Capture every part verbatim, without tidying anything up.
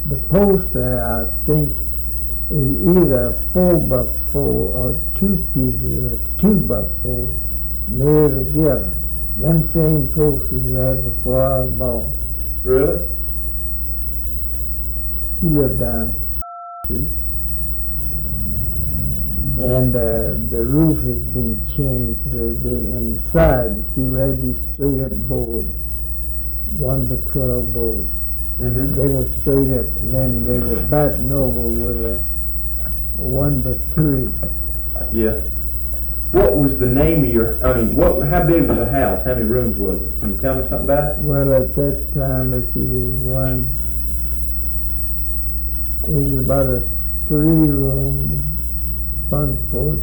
The post there, I think, is either four by four or two pieces of two by four nailed together. Them same posts was there before I was born. Really? She lived down the street. And uh, the roof has been changed a little bit inside. See, we had these straight up boards, one by twelve boards. Mm-hmm. They were straight up, and then they were battened over with a one by three. Yeah. What was the name of your, I mean, what? How big was the house? How many rooms was it? Can you tell me something about it? Well, at that time, let's see, there's one, it was about a three-room front porch,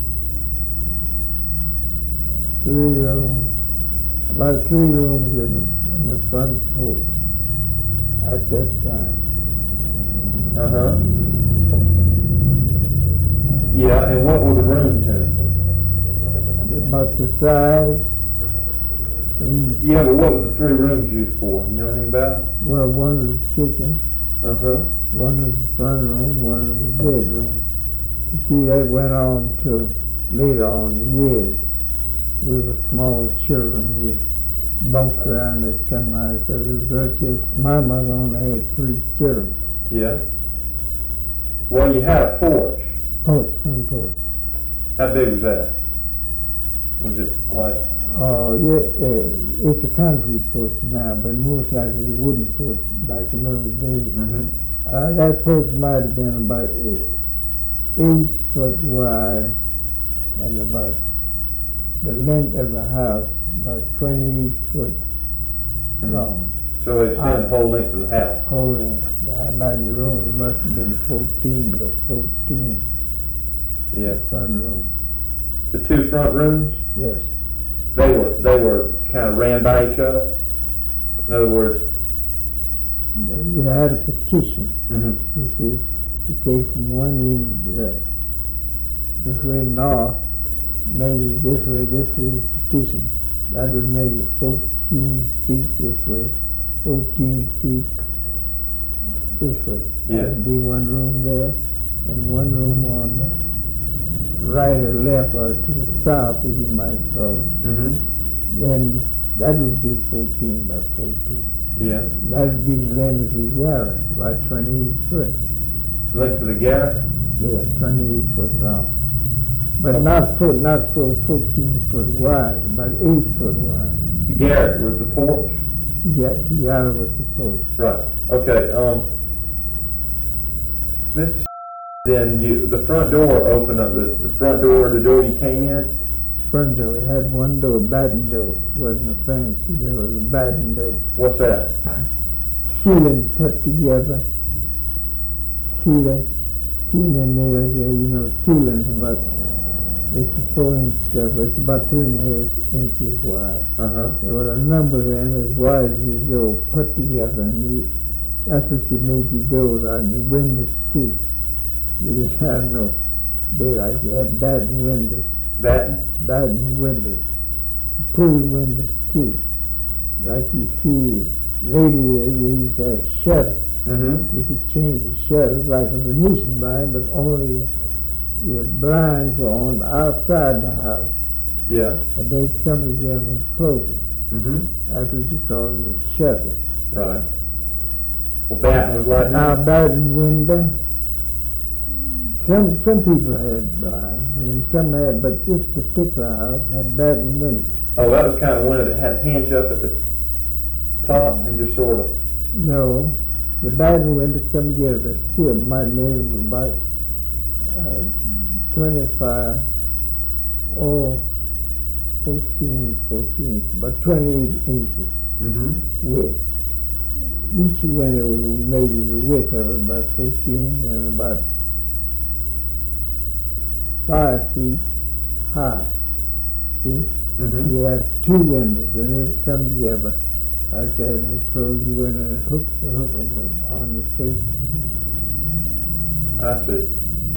three rooms, about three rooms in the, in the front porch at that time. Uh-huh. Yeah, and what were the rooms in it? About the size. I mean, Yeah, but what were the three rooms used for? You know anything about it? well, one was the kitchen, Uh-huh. one was the front room, one was the bedroom. You see, that went on to later on years. We were small children. We bumped around it somehow because it was just, my mother only had three children. Yeah. Well, you had a porch. Porch, front porch. How big was that? Was it like, Oh, yeah, uh, it's a concrete porch now, but most likely it was a wooden porch back in those days. mm-hmm. Uh, that porch might have been about eight, eight foot wide and about the length of the house, about twenty-eight foot Mhm. long. So it extended the whole length of the house? Whole length. I imagine the room must have been fourteen by fourteen. Yeah. Front room, The two front rooms, yes. they were they were kind of ran by each other? In other words, You had a petition. mm-hmm. You see, you take from one end, uh, this way north, measure this way, this way, petition. That would measure fourteen feet this way, fourteen feet this way. Yeah. That'd be one room there, and one room on the right or left, or to the south, as you might call it. Mm-hmm. Then that would be fourteen by fourteen. Yeah. That would be the length of the garret, about twenty-eight foot. Length of the garret? Yeah, twenty-eight foot long. But not foot, not full fourteen foot wide, about eight foot wide. The garret was the porch? Yeah, yeah, with the post. Right. Okay. Um, Mister Then you, the front door opened up, the, the front door, the door you came in? Front door, it had one door, batten door. Wasn't a fancy, there was a batten door. What's that? Ceiling put together. Ceiling, ceiling nail here, you know, ceiling's about, it's a four inch stuff, it's about three and a half inches wide. Uh-huh. There was a number then as wide as you go, put together, and you, that's what you made your doors out, and the windows too. You didn't have no daylight, you had batten windows, Batten? batten windows, pretty windows too. Like you see, later years you used to have shutters. Mm-hmm. You could change the shutters like a Venetian blind, but only your blinds were on the outside the house, Yeah. and they'd come together and close them. Mm-hmm. That's what you call your shutters. Right. Well, Batten was like Now, that? batten window, some some people had blinds, and some had, but this particular house had batten windows. Oh, that was kind of one that had a hinge up at the top and just sort of... No, the batten windows come together. There's two of them, might maybe about uh, twenty-five or fourteen, fourteen, about twenty-eight inches Mm-hmm. width. Each window was measured the width of it about fourteen and about five feet high. See? Mm-hmm. You have two windows and they'd come together like that, and it close you in and hook the hook them on your face. I see.